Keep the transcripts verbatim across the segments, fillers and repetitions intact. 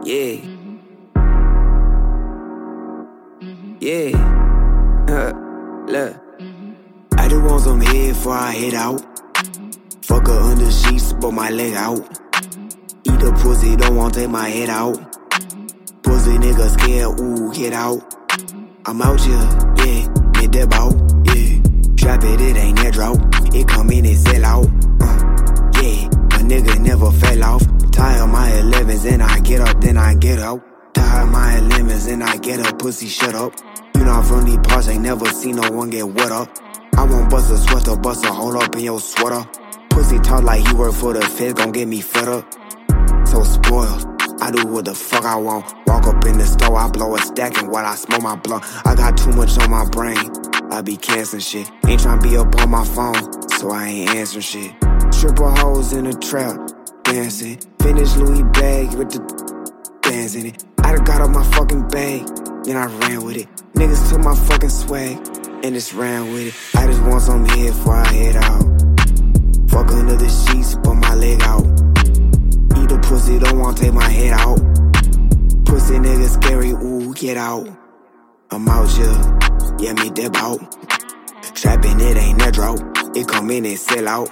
Yeah. Yeah. Uh, look. I just want some head before I head out. Fuck her under sheets, but my leg out. Eat a pussy, don't want take my head out. Pussy nigga scared, ooh, get out. I'm out here, yeah, mid that bout, yeah. Trap it, it ain't that drought. It come in and sell out, uh, yeah. A nigga never fell off. Tie up my elevens and I get up, then I get out. Tie up my elevens and I get up, pussy shut up. You know I'm from these parts, ain't never seen no one get wet up. I won't bust a sweater, bust a hole up in your sweater. Pussy talk like he work for the feds, gon' get me fed up. So spoiled, I do what the fuck I want. Walk up in the store, I blow a stack and while I smoke my blunt. I got too much on my brain, I be canceling shit. Ain't tryna be up on my phone, so I ain't answering shit. Stripper hoes in the trap, dancing. Finish Louis bag with the bands in it. I done got up my fucking bag, then I ran with it. Niggas took my fucking swag, and just ran with it. I just want some head before I head out. Fuck under the sheets, put my leg out. Eat a pussy, don't want take my head out. Pussy nigga scary, ooh, get out. I'm out here, yeah, me dip out. Trapping, it ain't that drought. It come in and sell out.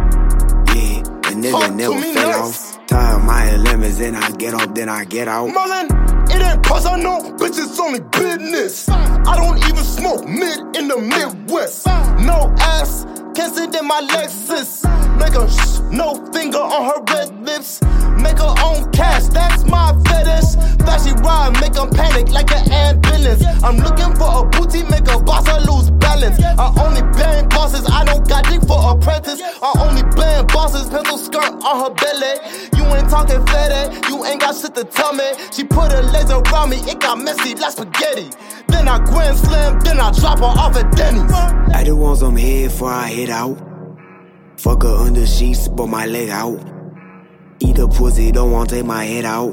Yeah, a nigga Talk never fell nice. off. Tie up my lemons and I get up, then I get out. Marlon, it ain't cause I know, bitch, it's only business. I don't even smoke mid in the Midwest. No ass, can't sit in my Lexus. Make her shh, no finger on her red lips. Make her own cash, that's my fetish. Flashy ride, make them panic like an ambulance. I'm looking for a booty, make a boss, I lose balance. I only bang bosses, I don't got dick for apprentice. I only bang bosses, pencil skirt on her belly. You ain't talking fat, you ain't got shit to tell me. She put her legs around me, it got messy like spaghetti. Then I grand slam, then I drop her off at Denny's. I just want some head before I head out. Fuck her under sheets, but my leg out. Eat a pussy, don't want take my head out.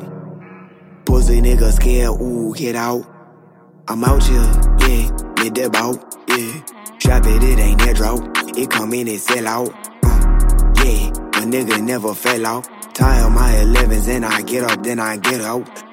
Pussy nigga scared, ooh, get out. I'm out here, yeah, mid that bout, yeah. Trap it, it ain't that drought. It come in and sell out, uh, yeah. A nigga never fell off. Tie up my elevens and I get up, then I get out.